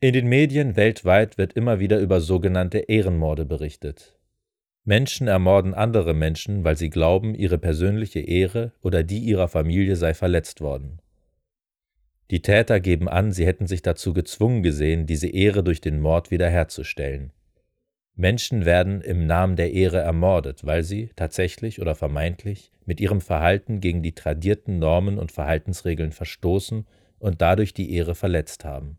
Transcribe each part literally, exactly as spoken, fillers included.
In den Medien weltweit wird immer wieder über sogenannte Ehrenmorde berichtet. Menschen ermorden andere Menschen, weil sie glauben, ihre persönliche Ehre oder die ihrer Familie sei verletzt worden. Die Täter geben an, sie hätten sich dazu gezwungen gesehen, diese Ehre durch den Mord wiederherzustellen. Menschen werden im Namen der Ehre ermordet, weil sie, tatsächlich oder vermeintlich, mit ihrem Verhalten gegen die tradierten Normen und Verhaltensregeln verstoßen und dadurch die Ehre verletzt haben.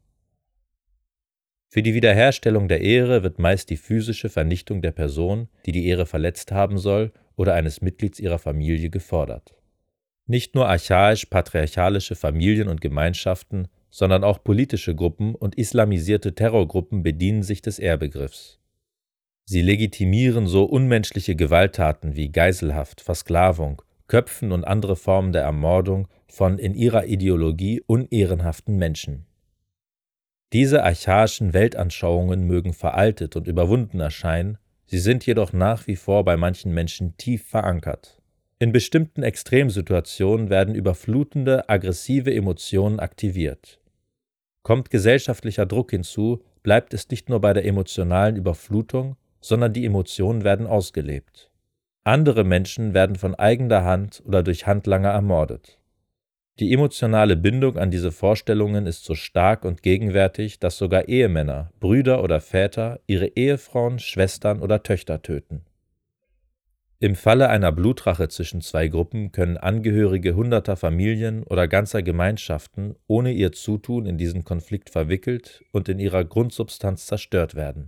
Für die Wiederherstellung der Ehre wird meist die physische Vernichtung der Person, die die Ehre verletzt haben soll, oder eines Mitglieds ihrer Familie gefordert. Nicht nur archaisch-patriarchalische Familien und Gemeinschaften, sondern auch politische Gruppen und islamisierte Terrorgruppen bedienen sich des Ehrbegriffs. Sie legitimieren so unmenschliche Gewalttaten wie Geiselhaft, Versklavung, Köpfen und andere Formen der Ermordung von in ihrer Ideologie unehrenhaften Menschen. Diese archaischen Weltanschauungen mögen veraltet und überwunden erscheinen, sie sind jedoch nach wie vor bei manchen Menschen tief verankert. In bestimmten Extremsituationen werden überflutende, aggressive Emotionen aktiviert. Kommt gesellschaftlicher Druck hinzu, bleibt es nicht nur bei der emotionalen Überflutung, sondern die Emotionen werden ausgelebt. Andere Menschen werden von eigener Hand oder durch Handlanger ermordet. Die emotionale Bindung an diese Vorstellungen ist so stark und gegenwärtig, dass sogar Ehemänner, Brüder oder Väter ihre Ehefrauen, Schwestern oder Töchter töten. Im Falle einer Blutrache zwischen zwei Gruppen können Angehörige hunderter Familien oder ganzer Gemeinschaften ohne ihr Zutun in diesen Konflikt verwickelt und in ihrer Grundsubstanz zerstört werden.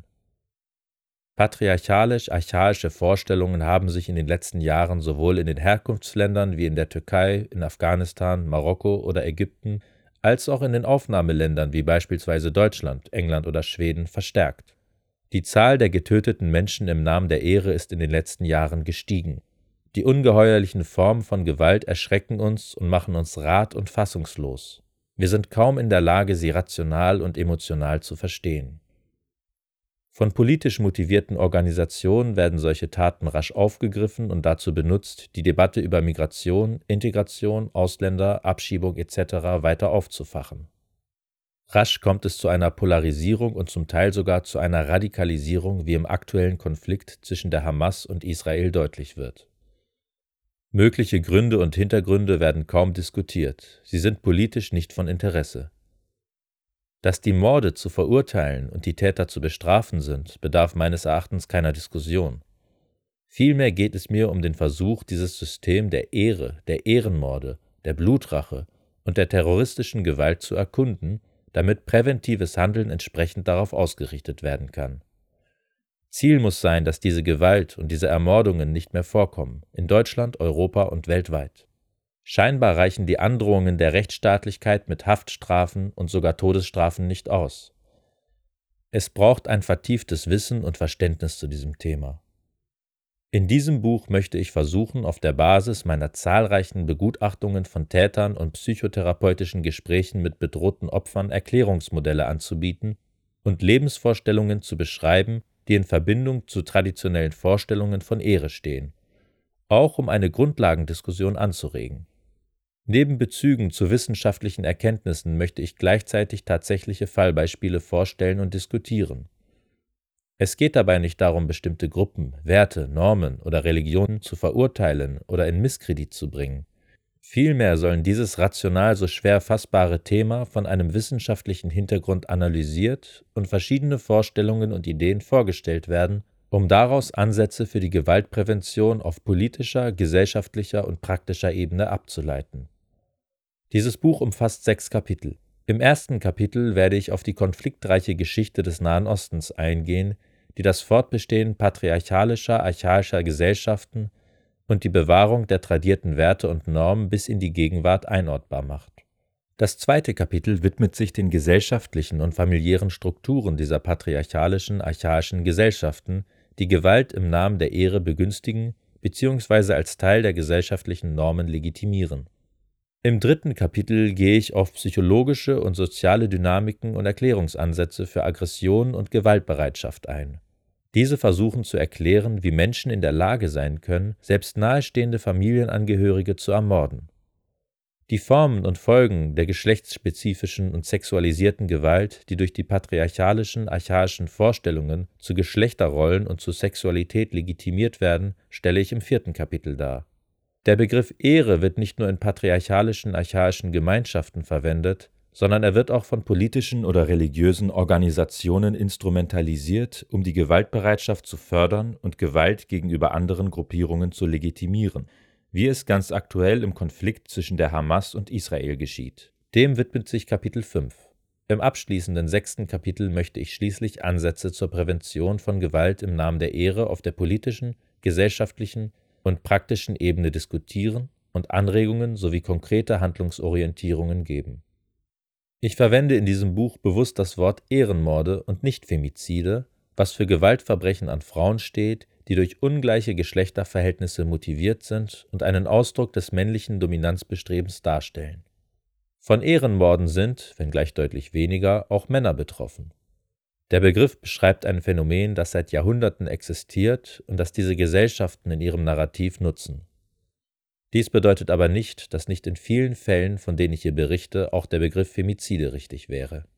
Patriarchalisch-archaische Vorstellungen haben sich in den letzten Jahren sowohl in den Herkunftsländern wie in der Türkei, in Afghanistan, Marokko oder Ägypten, als auch in den Aufnahmeländern wie beispielsweise Deutschland, England oder Schweden verstärkt. Die Zahl der getöteten Menschen im Namen der Ehre ist in den letzten Jahren gestiegen. Die ungeheuerlichen Formen von Gewalt erschrecken uns und machen uns rat- und fassungslos. Wir sind kaum in der Lage, sie rational und emotional zu verstehen. Von politisch motivierten Organisationen werden solche Taten rasch aufgegriffen und dazu benutzt, die Debatte über Migration, Integration, Ausländer, Abschiebung et cetera weiter aufzufachen. Rasch kommt es zu einer Polarisierung und zum Teil sogar zu einer Radikalisierung, wie im aktuellen Konflikt zwischen der Hamas und Israel deutlich wird. Mögliche Gründe und Hintergründe werden kaum diskutiert, sie sind politisch nicht von Interesse. Dass die Morde zu verurteilen und die Täter zu bestrafen sind, bedarf meines Erachtens keiner Diskussion. Vielmehr geht es mir um den Versuch, dieses System der Ehre, der Ehrenmorde, der Blutrache und der terroristischen Gewalt zu erkunden, damit präventives Handeln entsprechend darauf ausgerichtet werden kann. Ziel muss sein, dass diese Gewalt und diese Ermordungen nicht mehr vorkommen, in Deutschland, Europa und weltweit. Scheinbar reichen die Androhungen der Rechtsstaatlichkeit mit Haftstrafen und sogar Todesstrafen nicht aus. Es braucht ein vertieftes Wissen und Verständnis zu diesem Thema. In diesem Buch möchte ich versuchen, auf der Basis meiner zahlreichen Begutachtungen von Tätern und psychotherapeutischen Gesprächen mit bedrohten Opfern Erklärungsmodelle anzubieten und Lebensvorstellungen zu beschreiben, die in Verbindung zu traditionellen Vorstellungen von Ehre stehen, auch um eine Grundlagendiskussion anzuregen. Neben Bezügen zu wissenschaftlichen Erkenntnissen möchte ich gleichzeitig tatsächliche Fallbeispiele vorstellen und diskutieren. Es geht dabei nicht darum, bestimmte Gruppen, Werte, Normen oder Religionen zu verurteilen oder in Misskredit zu bringen. Vielmehr sollen dieses rational so schwer fassbare Thema von einem wissenschaftlichen Hintergrund analysiert und verschiedene Vorstellungen und Ideen vorgestellt werden, um daraus Ansätze für die Gewaltprävention auf politischer, gesellschaftlicher und praktischer Ebene abzuleiten. Dieses Buch umfasst sechs Kapitel. Im ersten Kapitel werde ich auf die konfliktreiche Geschichte des Nahen Ostens eingehen, die das Fortbestehen patriarchalischer, archaischer Gesellschaften und die Bewahrung der tradierten Werte und Normen bis in die Gegenwart einordbar macht. Das zweite Kapitel widmet sich den gesellschaftlichen und familiären Strukturen dieser patriarchalischen, archaischen Gesellschaften, die Gewalt im Namen der Ehre begünstigen bzw. als Teil der gesellschaftlichen Normen legitimieren. Im dritten Kapitel gehe ich auf psychologische und soziale Dynamiken und Erklärungsansätze für Aggression und Gewaltbereitschaft ein. Diese versuchen zu erklären, wie Menschen in der Lage sein können, selbst nahestehende Familienangehörige zu ermorden. Die Formen und Folgen der geschlechtsspezifischen und sexualisierten Gewalt, die durch die patriarchalischen, archaischen Vorstellungen zu Geschlechterrollen und zu Sexualität legitimiert werden, stelle ich im vierten Kapitel dar. Der Begriff Ehre wird nicht nur in patriarchalischen, archaischen Gemeinschaften verwendet, sondern er wird auch von politischen oder religiösen Organisationen instrumentalisiert, um die Gewaltbereitschaft zu fördern und Gewalt gegenüber anderen Gruppierungen zu legitimieren, wie es ganz aktuell im Konflikt zwischen der Hamas und Israel geschieht. Dem widmet sich Kapitel fünf. Im abschließenden sechsten Kapitel möchte ich schließlich Ansätze zur Prävention von Gewalt im Namen der Ehre auf der politischen, gesellschaftlichen und praktischen Ebene diskutieren und Anregungen sowie konkrete Handlungsorientierungen geben. Ich verwende in diesem Buch bewusst das Wort Ehrenmorde und nicht Femizide, was für Gewaltverbrechen an Frauen steht, die durch ungleiche Geschlechterverhältnisse motiviert sind und einen Ausdruck des männlichen Dominanzbestrebens darstellen. Von Ehrenmorden sind, wenngleich deutlich weniger, auch Männer betroffen. Der Begriff beschreibt ein Phänomen, das seit Jahrhunderten existiert und das diese Gesellschaften in ihrem Narrativ nutzen. Dies bedeutet aber nicht, dass nicht in vielen Fällen, von denen ich hier berichte, auch der Begriff Femizide richtig wäre.